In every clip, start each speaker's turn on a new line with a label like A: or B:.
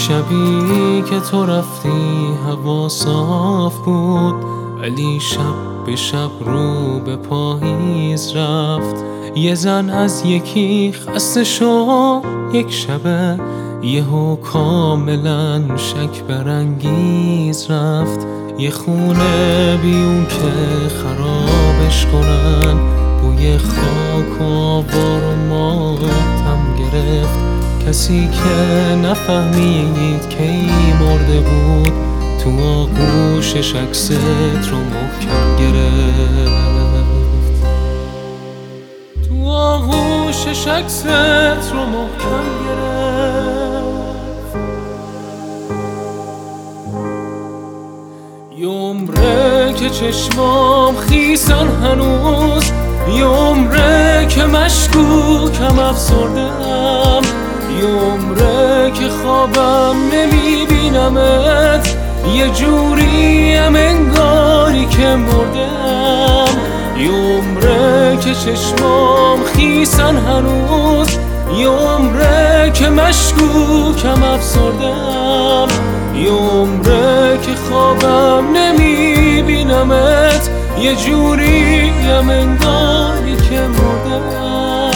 A: شبی که تو رفتی هوا صاف بود، ولی شب به شب رو به پاییز رفت. یه زن از یکی خسته شد یک شبه، یهو کاملا شک برانگیز رفت. یه خونه بیون که خرابش کنن، بوی خاک و آوار و ماتم گرفت. کسی که نفهمید کی مرده بود، تو آغوشش عکست رو محکم گرفت. تو آغوشش عکست رو محکم گرفت. یه عمره که چشمام خیسن هنوز، یه عمره که مشکوکم افسرده‌ام، یه عمره که خوابم نمیبینمت، یه جوریم انگاری که مردم. یه عمره که چشمام خیسن هنوز، یه عمره که مشکوکم افسردم، یه عمره که خوابم نمیبینمت، یه جوریم انگاری که مردم.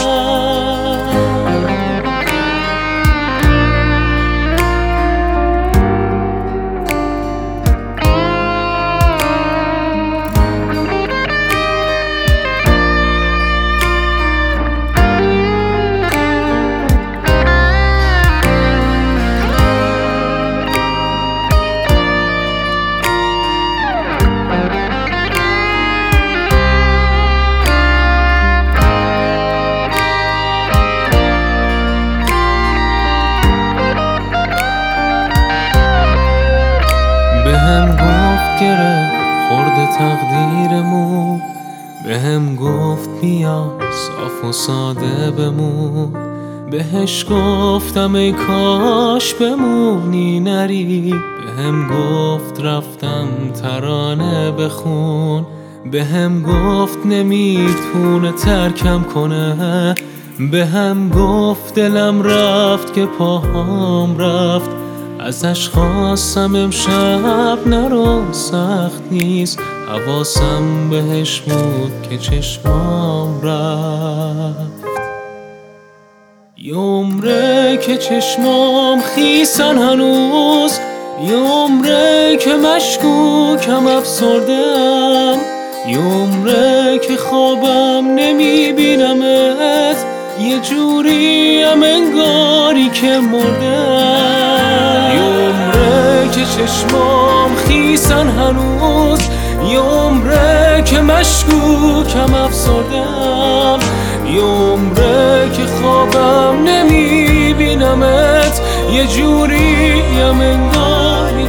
A: بهم گفت گره خورده تقدیرمون، بهم گفت بیا صاف و ساده بمون. بهش گفتم ای کاش بمونی نری، بهم گفت رفتم ترانه بخون. بهم گفت نمیتونه ترکم کنه، بهم گفت دلم رفت که پاهام رفت. ازش خواستم امشب نرو سخت نیست، حواسم بهش بود که چشمام رفت. یه عمره که چشمام خیسن هنوز، یه عمره که مشکوکم افسرده‌ام، یه عمره که خوابم نمیبینمت، یه جوریم انگاری که مردم. یه عمره که چشمام خیسن هنوز، یه عمره که مشکوکم افسردم، یه عمره که خوابم نمیبینمت، یه جوریم انگاری